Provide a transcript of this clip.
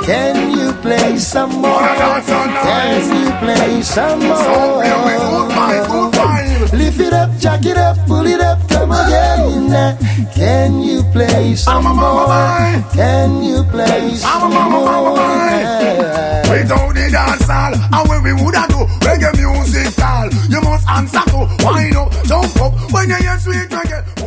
Can you play some more? Can you play some more? Lift it up, jack it up, pull it up, come again. Can you play some more? Can you play some more? Without the dance hall, and when we woulda do reggae music, all you must answer to wind up, jump up when you hear sweet reggae.